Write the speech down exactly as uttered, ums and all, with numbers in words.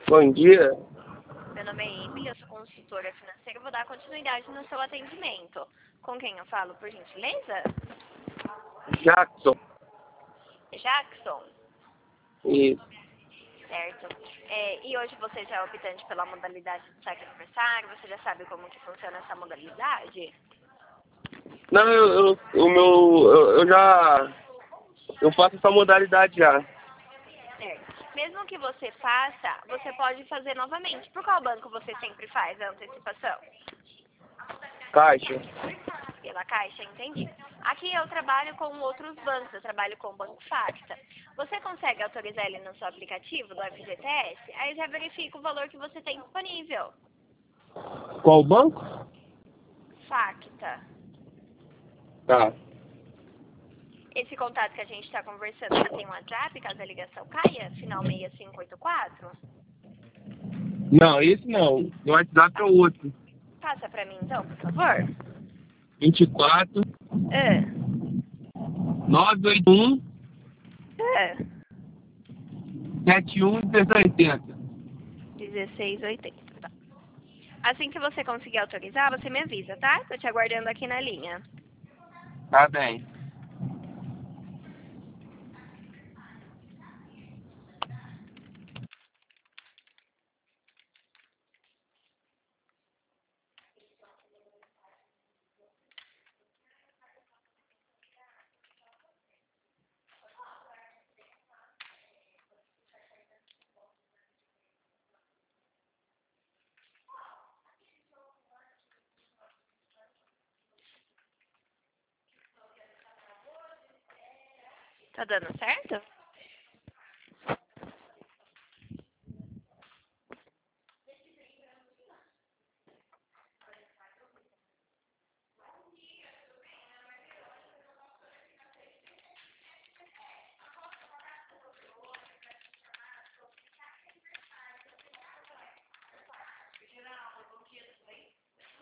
Bom dia. Meu nome é Emily, eu sou consultora financeira e vou dar continuidade no seu atendimento. Com quem eu falo, por gentileza? Jackson. Jackson, Isso. certo. É, e hoje você já é optante pela modalidade de saque aniversário? Você já sabe como que funciona essa modalidade? Não, eu, eu, o meu, eu, eu já, eu faço essa modalidade já. Certo. Mesmo que você faça, você pode fazer novamente. Por qual banco você sempre faz a antecipação? Caixa. Pela Caixa, entendi. Aqui eu trabalho com outros bancos, eu trabalho com o Banco Facta. Você consegue autorizar ele no seu aplicativo do F G T S? Aí já verifica o valor que você tem disponível. Qual banco? Facta. Tá. Esse contato que a gente está conversando, ele tem um WhatsApp, caso a ligação caia? Final seis cinco oito quatro? Não, esse não. No WhatsApp é o outro. Passa pra mim então, por favor. vinte e quatro, Ah, nove oito um, ah. sete um, dezesseis oitenta. dezesseis oitenta. Tá. Assim que você conseguir autorizar, você me avisa, tá? Tô te aguardando aqui na linha. Tá bem. Tá dando certo?